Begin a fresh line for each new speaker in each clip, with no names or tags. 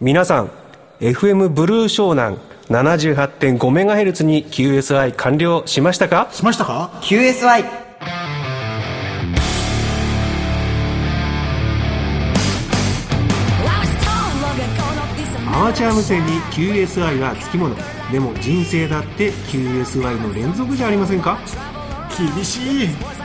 皆さん FM ブルー湘南 78.5MHz に QSI 完了しましたか？
QSI
アマチュア無線に QSI はつきもの。でも人生だって QSI の連続じゃありませんか？
厳しい。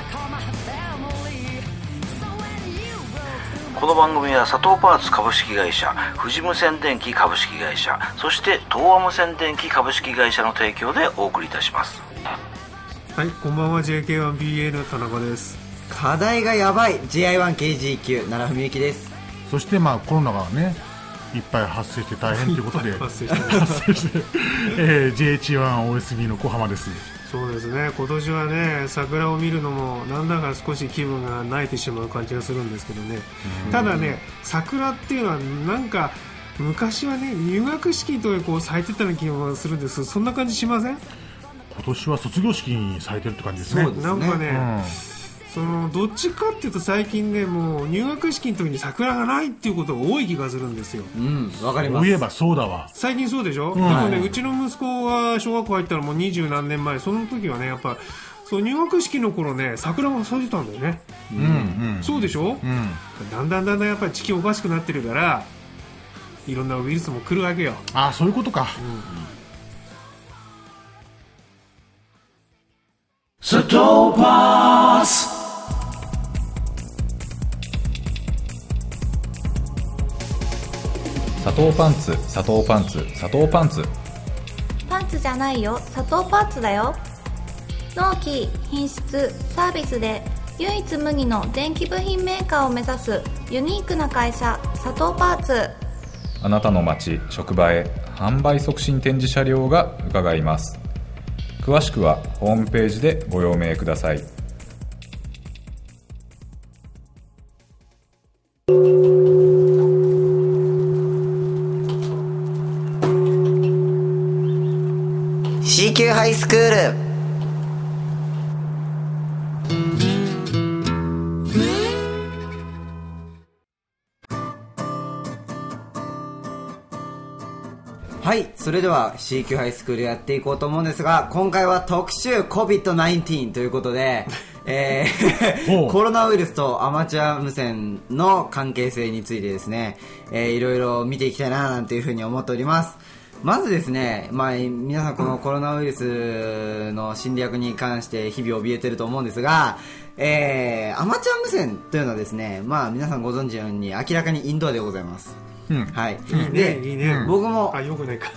この番組は佐藤パーツ株式会社、富士無線電機株式会社、そして東和無線電機株式会社の提供でお送りいたします。
はい、こんばんは。 JK1BA の田中です。
課題がやばい JI1KGQ 奈良文幸です。
そしてコロナがねいっぱい発生して大変ということで
発生して、
JH1OSB の小浜です。
そうですね、今年はね桜を見るのもなんだか少し気分が萎えてしまう感じがするんですけどね。ただね、桜っていうのはなんか昔はね入学式とかこう咲いてたような気がするんです。そんな感じしません？
今年は卒業式に咲いてるって感じですね。
そうですね。
なんかね、どっちかっていうと最近ねもう入学式の時に桜がないっていうことが多い気がするんですよ。
わかります。
そういえばそうだわ。
最近そうでしょ、でもね、うちの息子が小学校入ったのも20何年前、その時はねやっぱそう入学式の頃ね桜が咲いてたんだよね。そうでしょ、だんだんやっぱり地球おかしくなってるからいろんなウイルスも来るわけよ。
ああ、そういうことか。
佐藤パーツ。
佐藤パンツ、佐藤パンツ、佐藤パンツ。
パンツじゃないよ、佐藤パーツだよ。納期、品質、サービスで唯一無二の電気部品メーカーを目指すユニークな会社、佐藤パーツ。
あなたの街、職場へ販売促進展示車両が伺います。詳しくはホームページでご用命ください。
CQ ハイスクール。はい、それでは CQ ハイスクールやっていこうと思うんですが、今回は特集 COVID-19 ということで、コロナウイルスとアマチュア無線の関係性についてですね、いろいろ見ていきたいななんていうふうに思っております。まずですね、皆さんこのコロナウイルスの侵略に関して日々怯えてると思うんですが、アマチュア無線というのはですね、皆さんご存知のように明らかにインドアでございます。はい。で、
いいね。
僕も
よくないか。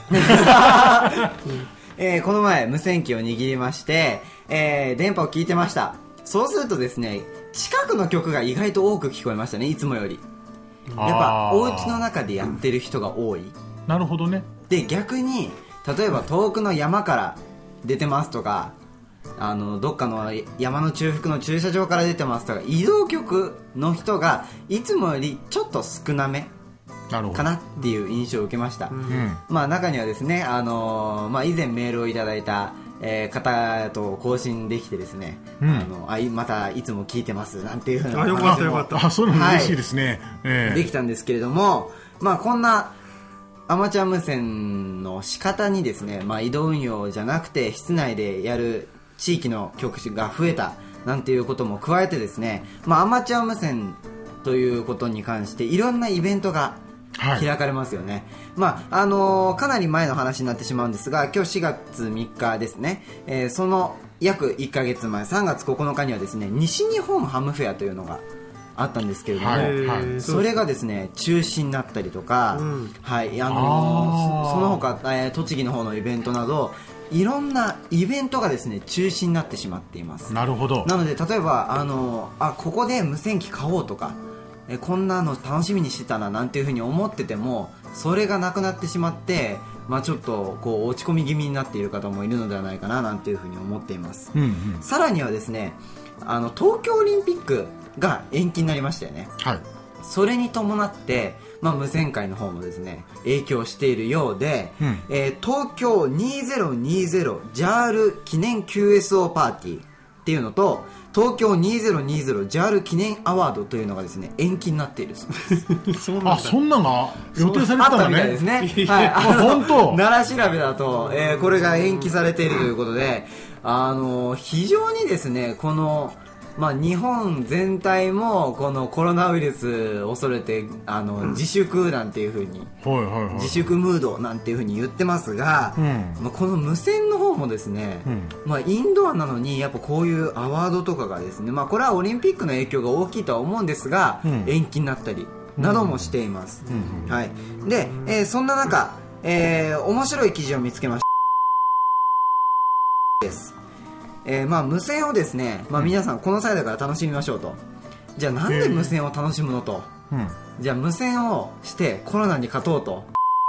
この前無線機を握りまして、電波を聞いてました。そうするとですね、近くの曲が意外と多く聞こえましたね、いつもより。やっぱお家の中でやってる人が多い。
なるほどね。
で、逆に例えば遠くの山から出てますとか、どっかの山の中腹の駐車場から出てますとか、移動局の人がいつもよりちょっと少なめかなっていう印象を受けました。中にはですね、以前メールをいただいた、方と交信できてですね、またいつも聞いてますなんていうふうな
よかったよかった。
そういうの嬉しいですね。
できたんですけれども、こんなアマチュア無線の仕方にですね、移動運用じゃなくて室内でやる地域の局種が増えたなんていうことも加えてですね、アマチュア無線ということに関していろんなイベントが開かれますよね。かなり前の話になってしまうんですが、今日4月3日ですね、その約1ヶ月前3月9日にはですね、西日本ハムフェアというのがあったんですけれども、それがですね中止になったりとか、その他、栃木の方のイベントなどいろんなイベントがですね中止になってしまっています。
なるほど。
なので例えばここで無線機買おうとか、こんなの楽しみにしてたななんていうふうに思ってても、それがなくなってしまって、ちょっとこう落ち込み気味になっている方もいるのではないかななんていうふうに思っています。さらにはですね、東京オリンピックが延期になりましたよね。それに伴って、無線界の方もですね影響しているようで、東京 2020 JAL 記念 QSO パーティーっっていうのと、東京 2020JAL 記念アワードというのがですね、延期になっている
そうなんだ。
そんなのが予定されてた
あったみたい
の
ですね。
いや
はい、
本当
奈良調べだと、これが延期されているということで、非常にですね、この、日本全体もこのコロナウイルス恐れて自粛なんていう風に、自粛ムードなんていう風に言ってますが、この無線の方もですね、インドアなのにやっぱこういうアワードとかがですね、これはオリンピックの影響が大きいとは思うんですが、延期になったりなどもしています。はい。で、そんな中、面白い記事を見つけましたです。無線をですね、皆さんこの際だから楽しみましょうと。じゃあなんで無線を楽しむのと、じゃあ無線をしてコロナに勝とうと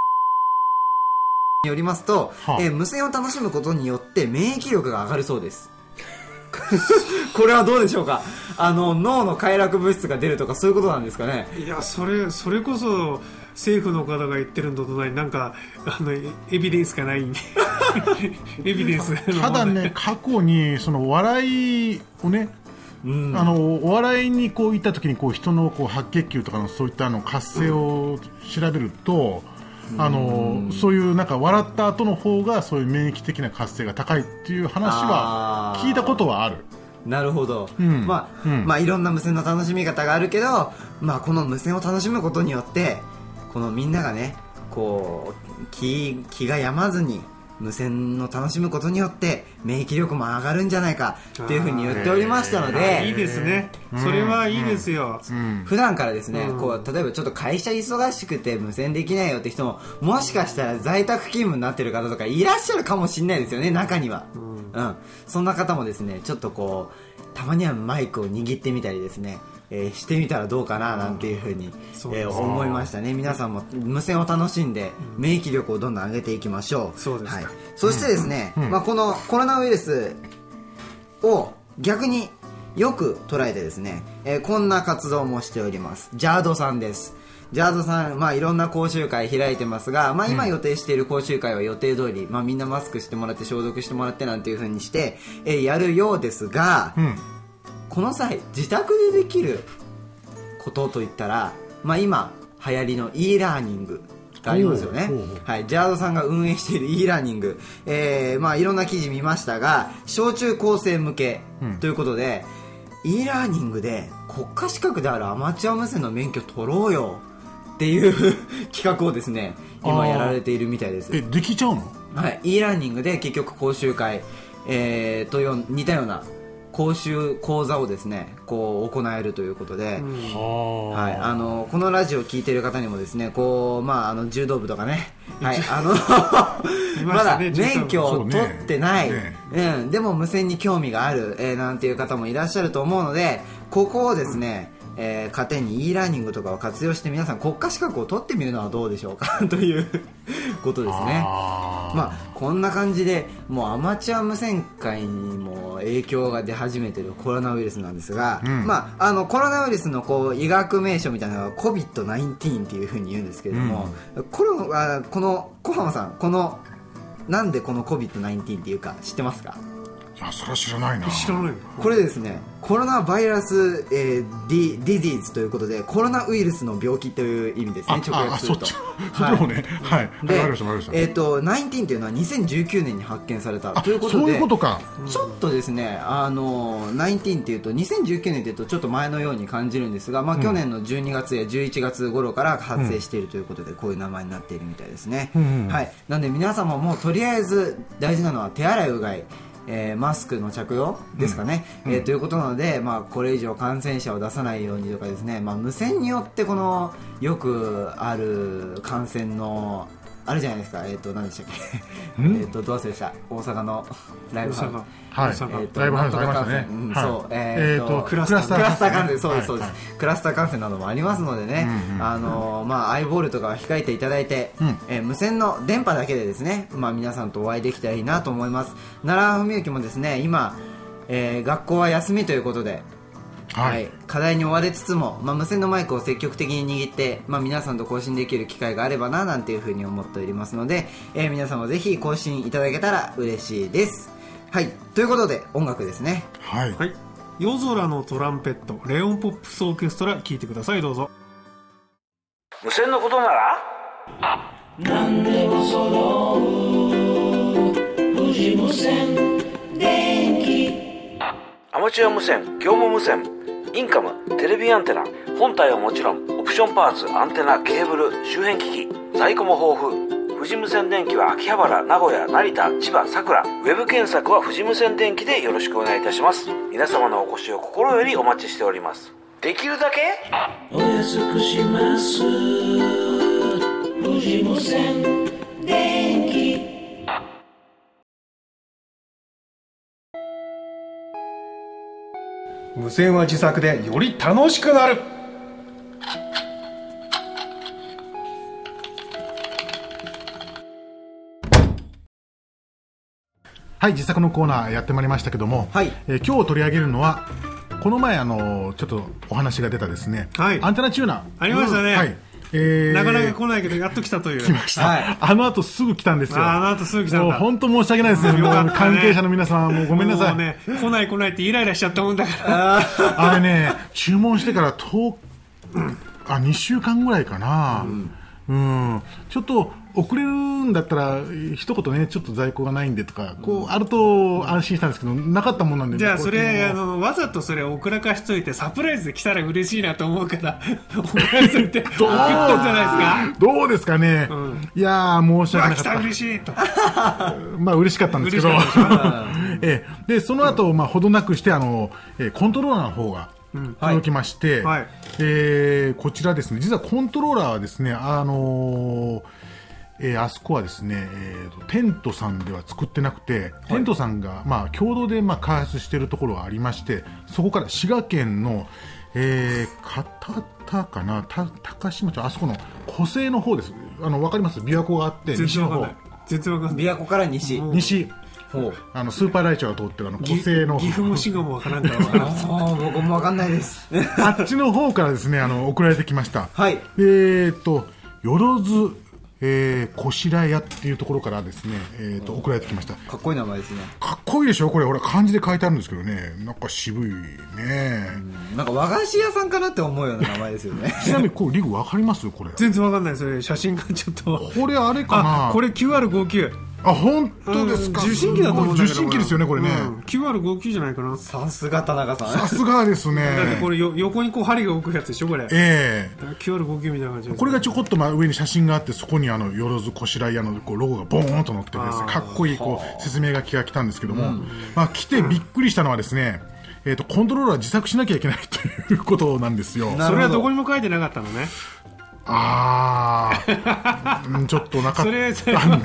によりますと、無線を楽しむことによって免疫力が上がるそうですこれはどうでしょうか。脳の快楽物質が出るとかそういうことなんですかね。
いや、それこそ政府の方が言ってるのとない、なんかエビデンスがないエビデンス
ただね、過去にその笑いをね、お笑いにこう行った時にこう人のこう白血球とかのそういった活性を調べると、そういうなんか笑った後の方がそういう免疫的な活性が高いっていう話は聞いたことはある。
なるほど。いろんな無線の楽しみ方があるけど、この無線を楽しむことによってこのみんながね、こう気が病まずに無線の楽しむことによって免疫力も上がるんじゃないかっていうふうに言っておりましたので、
いいですね、それはいいですよ。
普段からですね、こう例えばちょっと会社忙しくて無線できないよって人ももしかしたら在宅勤務になってる方とかいらっしゃるかもしれないですよね、中には。そんな方もですね、ちょっとこうたまにはマイクを握ってみたりですね、してみたらどうかななんていうふうに、思いましたね。皆さんも無線を楽しんで免疫力をどんどん上げていきましょう。
そうですか。
そしてですね、このコロナウイルスを逆によく捉えてですね、こんな活動もしております。JADさんです。JADさん、いろんな講習会開いてますが、今予定している講習会は予定通り、みんなマスクしてもらって消毒してもらってなんていう風にして、やるようですが、この際自宅でできることといったら、今流行りの e ラーニングがありますよね。JADさんが運営している e ラーニング、いろんな記事見ましたが、小中高生向けということで、e ラーニングで国家資格であるアマチュア無線の免許取ろうよっていう企画をですね、今やられているみたいです。
できちゃうの？
e ラーニングで結局講習会、と似たような講座をですね、こう行えるということで、このラジオを聞いている方にもですね、こう柔道部とかね、まだ免許を取ってない、でも無線に興味がある、なんていう方もいらっしゃると思うので、ここをですね、糧に e ラーニングとかを活用して皆さん国家資格を取ってみるのはどうでしょうかということですね。こんな感じでもうアマチュア無線界にも影響が出始めているコロナウイルスなんですが、コロナウイルスのこう医学名称みたいなのは COVID-19 っていう風に言うんですけれども、この小浜さん、なんでこの COVID-19 っていうか知ってますか？
いや、それは知らないな。
これですね、コロナバイラス、ディジーズということで、コロナウイルスの病気という意味ですね、直訳すると。
そっちもね、
で、19っていうのは2019年に発見されたということで、
そういうことか。
ちょっとですね、19っていうと2019年っていうとちょっと前のように感じるんですが、去年の12月や11月頃から発生しているということで、こういう名前になっているみたいですね。なんで皆様もとりあえず大事なのは手洗いうがい、マスクの着用ですかね、ということなので、これ以上感染者を出さないようにとかですね、無線によってこのよくある感染のあるじゃないですか、何でしたっけどう忘れした、大阪のライブハウス、
ライブハウスありましたね。
クラスター感染、そうです、クラスター感染などもありますのでね、アイボールとかは控えていただいて、無線の電波だけでですね、皆さんとお会いできたらいいなと思います。奈良文幸もですね、今、学校は休みということで、課題に追われつつも、無線のマイクを積極的に握って、皆さんと交信できる機会があればななんていうふうに思っておりますので、皆さんもぜひ交信いただけたら嬉しいです。 はい、ということで音楽ですね。
はい、
はい、夜空のトランペットレオンポップスオーケストラ聴いてください。どうぞ。
無線のことなら何でも揃う富士無線電機。アマチュア無線、業務無線、インカム、テレビアンテナ、本体はもちろんオプションパーツ、アンテナ、ケーブル、周辺機器、在庫も豊富。富士無線電機は秋葉原、名古屋、成田、千葉、佐倉。ウェブ検索は富士無線電機でよろしくお願いいたします。皆様のお越しを心よりお待ちしております。できるだけお安くします。富士無線電機。
無線は自作でより楽しくなる。
はい、自作のコーナーやってまいりましたけども、
はい、
今日取り上げるのはこの前ちょっとお話が出たですね、
はい、
アンテナチューナー
ありましたね、
はい、
なかなか来ないけどやっと来たという。
来ました、はい、あの後すぐ来たんですよ。
あの後すぐ来たんだ。
もう本当申し訳ないですね。関係者の皆さんもうごめんなさい。
もうね、来ないってイライラしちゃったもんだから
あれね、注文してから2週間ぐらいかな、ちょっと遅れるんだったら一言ね、ちょっと在庫がないんでとかこうあると安心したんですけど、なかったもんなんで。
じゃあそれわざとそれを遅らかしといてサプライズで来たら嬉しいなと思うから遅らせといて送ったんじゃないですか。ど
うですかね、いやー申し訳なかった。
来た嬉しいと
まあ嬉しかったんですけどでその後ほどなくしてコントローラーの方が届きまして、はい、こちらですね、実はコントローラーはですね、あそこはですね、テントさんでは作ってなくて、テントさんが、共同で開発しているところがありまして、そこから滋賀県の、片田かな、高島町、あそこの湖西の方です。わかります？琵琶湖があって西の方。
全然わかんない。琵琶湖から西。
スーパーライチャーが通ってる湖西の
岐阜も滋賀もわからんから
僕もわかんないです
あっちの方からですね送られてきました。
はい。
よろずこしらやっていうところからですね、送られてきました。
かっこいい名前ですね。
かっこいいでしょこれ。ほら漢字で書いてあるんですけどね、なんか渋いね。
なんか和菓子屋さんかなって思うような名前ですよね
ちなみにリグわかります？これ
全然わかんない。それ写真がちょっと
これあれかな。
これ QR59。
本当ですか。
受信機だと思うんだけど。
受信機ですよねこれね、
QR59 じゃないかな。
さすが田中さん。
さすがですね。
だってこれ横にこう針が置くやつでしょこれ。QR59 みたいな感じ。
これがちょこっと上に写真があって、そこによろずこしらい屋のロゴがボーンと載ってですね、かっこいい説明書きが来たんですけども、来てびっくりしたのはですね、コントローラー自作しなきゃいけないということなんですよ。
それはどこにも書いてなかったのね。
ちょっとなかった。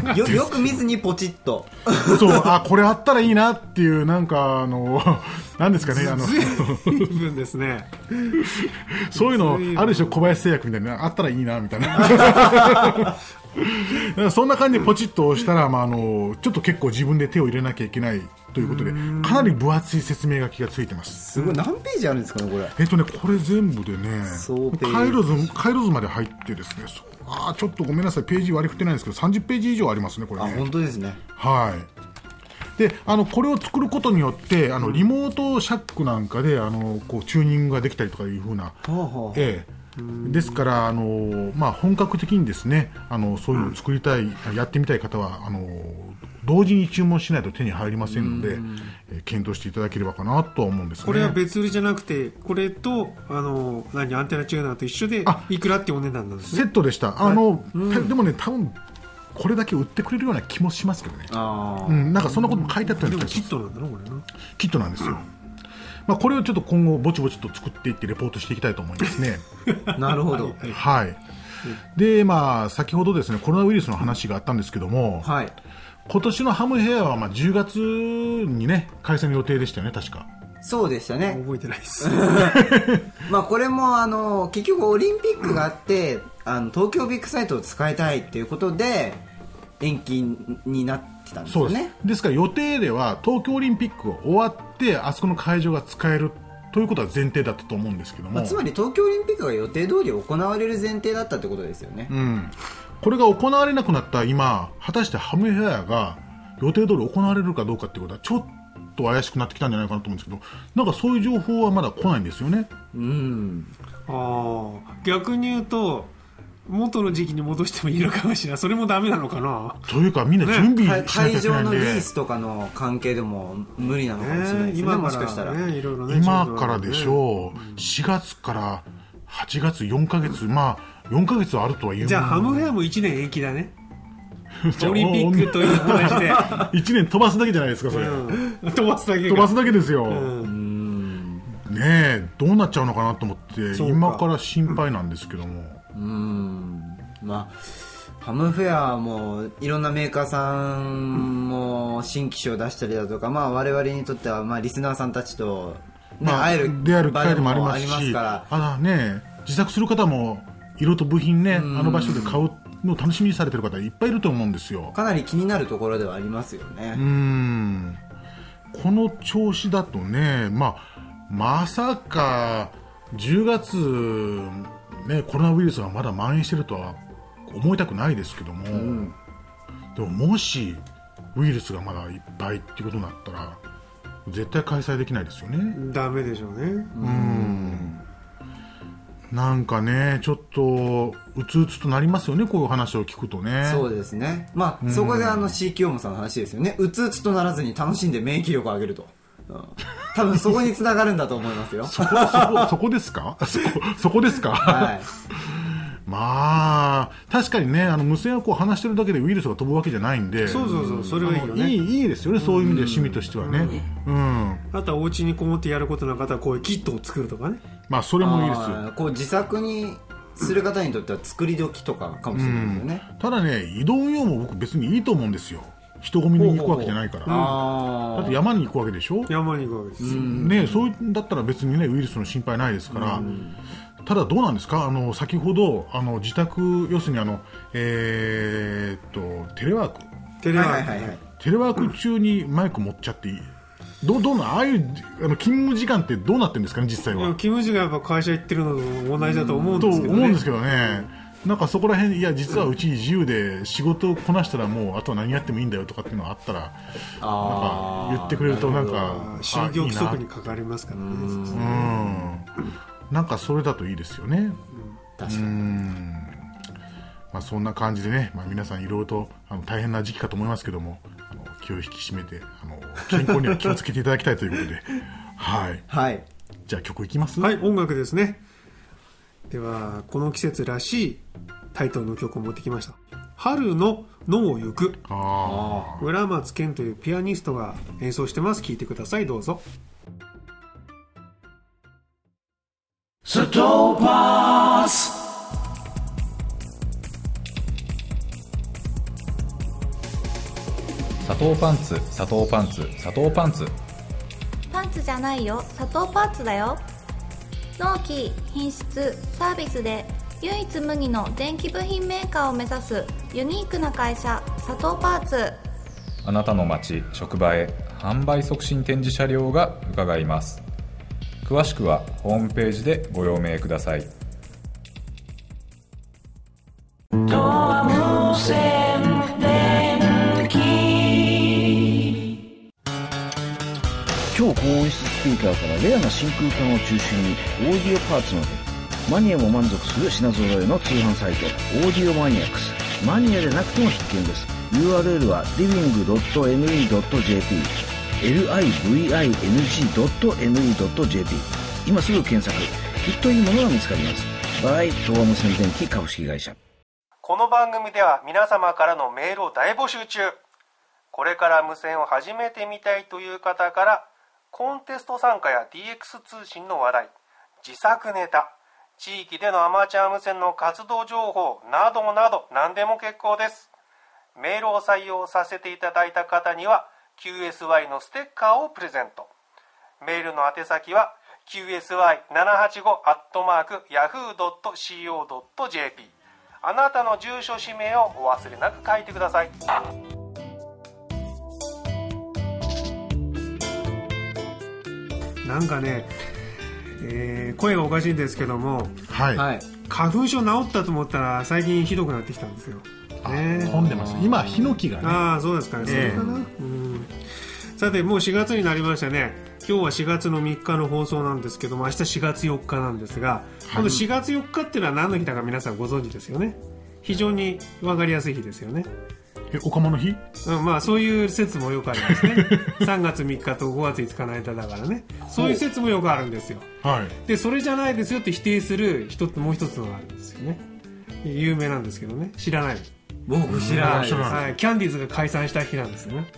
よく見ずにポチッと
そうこれあったらいいなっていう、なんかなんですかね、
随分ですね
そういうのあるでしょ、小林製薬みたいな、あったらいいなみたいなそんな感じでポチッと押したら、ちょっと結構自分で手を入れなきゃいけないということで、かなり分厚い説明書きがついてます。
すごい。何ページあるんですかねこれ。
これ全部でね、回路図まで入ってですね、ちょっとごめんなさい、ページ割り振ってないんですけど30ページ以上ありますねこれね。
本当ですね。
はい。でこれを作ることによってリモートシャックなんかでこうチューニングができたりとかいう風な、ですから本格的にですねそういうのを作りたい、やってみたい方は同時に注文しないと手に入りませんので、検討していただければかなとは思うんですね。
これは別売りじゃなくて、これとアンテナチューナーと一緒でいくらってお値段なんですね。
セットでした。でもね、多分これだけ売ってくれるような気もしますけどね。なんかそんなことも書いてあったような気がします。
キットなんだろこれな。
キットなんですよ。これをちょっと今後ぼちぼちと作っていってレポートしていきたいと思いますね
なるほど。
はい。で先ほどですねコロナウイルスの話があったんですけども、今年のハムヘアは10月にね開催の予定でしたよね確か。
そうでしたね。
覚えてないです
これも結局オリンピックがあって東京ビッグサイトを使いたいっていうことで延期になってたんですよね。そうです。
ですから予定では東京オリンピックが終わってあそこの会場が使えるということは前提だったと思うんですけども、
つまり東京オリンピックが予定通り行われる前提だったってことですよね。
これが行われなくなった今、果たしてハムヘアが予定通り行われるかどうかっていうことはちょっと怪しくなってきたんじゃないかなと思うんですけど、なんかそういう情報はまだ来ないんですよね。
逆に言うと元の時期に戻してもいいのかもしれない。それもダメなのかな。
というかみんな準備しなきゃいけないんで、
会場のリースとかの関係でも無理なのかもしれないですね、もしかしたら、
いろいろね、
今からでしょう、4月から8月4ヶ月、まあ4ヶ月はあるとは言う。
じゃあハムフェアも1年延期だね。オリンピックと同じで
1年飛ばすだけじゃないですかそれ、
飛ばすだけ
飛ばすだけですよ、ねえ、どうなっちゃうのかなと思って今から心配なんですけども。
まあハムフェアもいろんなメーカーさんも新機種を出したりだとか、まあ我々にとってはまあリスナーさんたちと、ね、会える
出会える機会でもありますし、
場でもありますから、
ね、自作する方も色と部品ね、あの場所で買うのを楽しみにされてる方いっぱいいると思うんですよ。
かなり気になるところではありますよね。
この調子だとね、まさか10月、ね、コロナウイルスがまだ蔓延してるとは思いたくないですけども、でももしウイルスがまだいっぱいっていうことになったら絶対開催できないですよね。
ダメでしょうね。
なんかね、ちょっとうつうつとなりますよね、こういう話を聞くとね。
そうですね。まあ、そこでC清ムさんの話ですよね。うつうつとならずに楽しんで免疫力を上げると。多分そこに繋がるんだと思いますよ。
そこですかそこですか
はい。
まあ確かにね、無線をこう離してるだけでウイルスが飛ぶわけじゃないんで、
そうそれはいいよね。
いいですよね、そういう意味で趣味としてはね。
あとはお家にこもってやることな方はこういうキットを作るとかね。
まあそれもいいですよ。
こう自作にする方にとっては作り時とかかもしれないですよね。
ただね、移動運用も僕別にいいと思うんですよ。人混みに行くわけじゃないから。だって山に行くわけでしょ。
山に行くわけですよ
ね。そうだったら別にねウイルスの心配ないですから。ただどうなんですか、先ほど自宅、要するにテレワークテレワーク中にマイク持っちゃっていい、どうな、ああいう勤務時間ってどうなってるんですかね、実際は。
勤務時間やっぱ会社行ってるのと同じだと思うんですけどね。
と思うんですけどね。なんかそこら辺、いや実はうち自由で仕事をこなしたらもうあとは何やってもいいんだよとかっていうのがあったら、なんか言ってくれるとなんか
就業規則に関わりますからね。
なんかそれだといいですよね。
確かに。
そんな感じでね、皆さんいろいろと大変な時期かと思いますけども、気を引き締めて健康には気をつけていただきたいということではい、じゃあ曲いきます。
はい、音楽ですね。ではこの季節らしいタイトルの曲を持ってきました。春の野を行く。村松健というピアニストが演奏してます。聴いてください、どうぞ。
サトーパース。
砂糖パンツ、砂糖パンツ、砂糖パンツ。
パンツじゃないよ、砂糖パーツだよ。納期、品質、サービスで唯一無二の電気部品メーカーを目指すユニークな会社、砂糖パーツ。
あなたの街、職場へ販売促進展示車両が伺います。詳しくはホームページでご用命ください。
超高音質スピーカーからレアな真空管を中心にオーディオパーツまで、マニアも満足する品揃えの通販サイトオーディオマニアックス。マニアでなくても必見です。 URL は living.me.jp living.me.jp。 今すぐ検索。きっといいものが見つかります。by 東亜無線電機株式会社。
この番組では皆様からのメールを大募集中。これから無線を始めてみたいという方から、コンテスト参加や DX 通信の話題、自作ネタ、地域でのアマチュア無線の活動情報などなど何でも結構です。メールを採用させていただいた方には QSY のステッカーをプレゼント。メールの宛先は qsy785@yahoo.co.jp。 あなたの住所氏名をお忘れなく書いてください。なんかね、声がおかしいんですけども、
はい、
花粉症治ったと思ったら最近ひどくなってきたんですよ。 ね。
混んでます。今ヒノキがね。
ああ、そうですかね。それかな。さて、もう4月になりましたね。今日は4月の3日の放送なんですけども、明日4月4日なんですが、この4月4日っていうのは何の日だか皆さんご存知ですよね。非常に分かりやすい日ですよね。
お釜の日？
まあそういう説もよくありますね。3月3日と5月5日の間だからね。そういう説もよくあるんですよ。
はい。
で、それじゃないですよって否定するもう一つのがあるんですよね。有名なんですけどね。知らない。
僕知らないです。
はい。キャンディーズが解散した日なんですよね。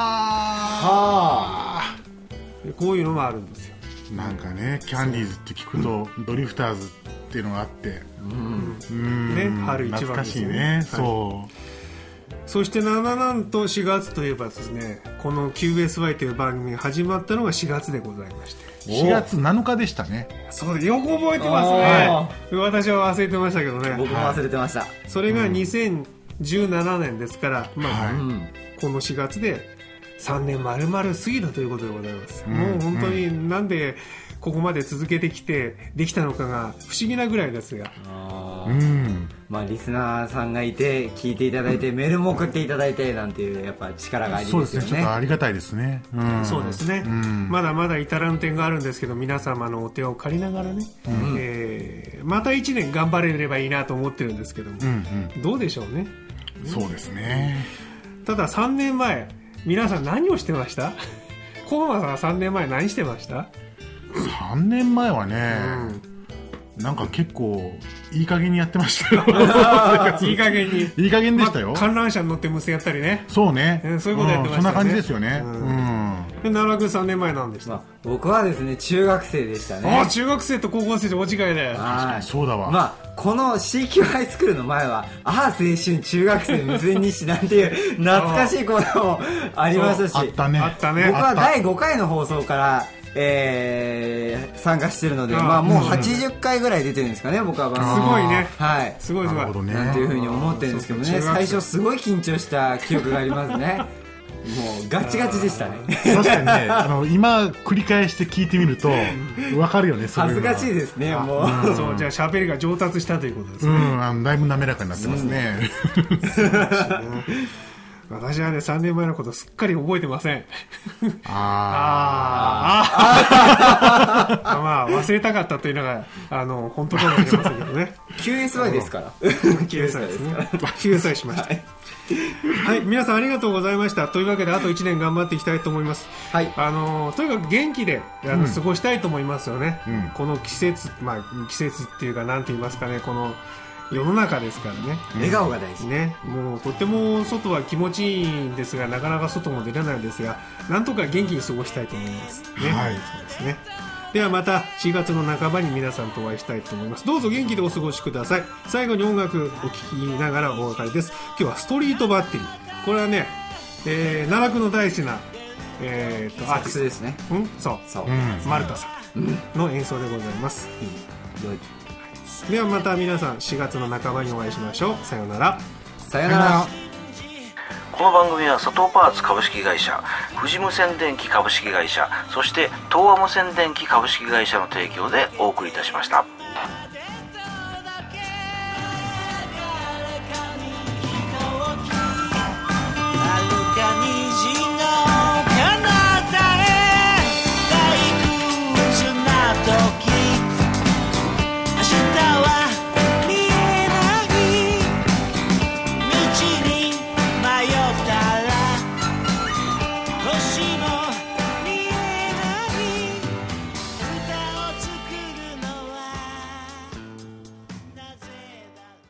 こういうのもあるんですよ。
なんかね、キャンディーズって聞くとドリフターズっていうのがあって、
ね、春一番ですね。
懐かしいね。そう。
そしてなんと4月といえばですね、この QSY という番組が始まったのが4月でございまして、
4月7日でしたね。
そうで、よく覚えてますね。私は忘れてましたけどね。
僕も忘れてました。
それが2017年ですから、まあ、この4月で3年丸々過ぎたということでございます。もう本当になんでここまで続けてきてできたのかが不思議なぐらいですが。
まあリスナーさんがいて聞いていただいてメールも送っていただいてなんていうやっぱ力がありますよね。
そうですね。ちょっとありがたいですね。
そうですね。まだまだ至らぬ点があるんですけど、皆様のお手を借りながらね、また1年頑張れればいいなと思ってるんですけども、どうでしょうね。
そうですね。
ただ3年前皆さん何をしてました？コマさん3年前何してました？
3 年前はね、なんか結構いい加減にやってましたよ。
いい加減に。
いい加減でしたよ。
観覧車に乗って無線やったりね。
そうね。
そういうことやってましたね。
そんな感じですよね。
奈良君3年前なんでした？
僕はですね、中学生でしたね。
中学生と高校生とお違いで。
確かにそうだわ。
まあこの CQ ハイスクールの前は青春中学生無線日誌なんていう懐かしいコーナーもありましたし、
あったね。
僕は第5回の放送から参加してるので、まあもう80回ぐらい出てるんですかね、僕は。
すごいね。
はい。
すごいすごい。
なんていうふうに思ってるんですけどね、最初すごい緊張した記憶がありますね。もうガチガチでしたね。
確かにね、今繰り返して聞いてみると分かるよね。
恥ずかしいですね、もう。
そう、じゃあ喋りが上達したということですね。
だいぶ滑らかになってますね。
私はね、3年前のことすっかり覚えてません。まあ忘れたかったというのが本当かもしれませんけどね。
QSY ですから。
QSY ですね。QSY しました。はい、皆さんありがとうございました。というわけであと1年頑張っていきたいと思います。
はい。
とにかく元気で過ごしたいと思いますよね。この季節、季節っていうかなんて言いますかね、この世の中ですからね。
笑顔が大事
ね。もうとっても外は気持ちいいんですが、なかなか外も出れないんですが、なんとか元気に過ごしたいと思いますね。
はい。
そうですね。ではまた4月の半ばに皆さんとお会いしたいと思います。どうぞ元気でお過ごしください。最後に音楽お聴きながらお別れです。今日はストリートバッテリー。これはね、奈良君の大事な、
アーティストですね。
そう。マルタさんの演奏でございます。ではまた皆さん4月の半ばにお会いしましょう。さようなら。
さようなら。
この番組は佐藤パーツ株式会社、富士無線電機株式会社、そして東和無線電機株式会社の提供でお送りいたしました。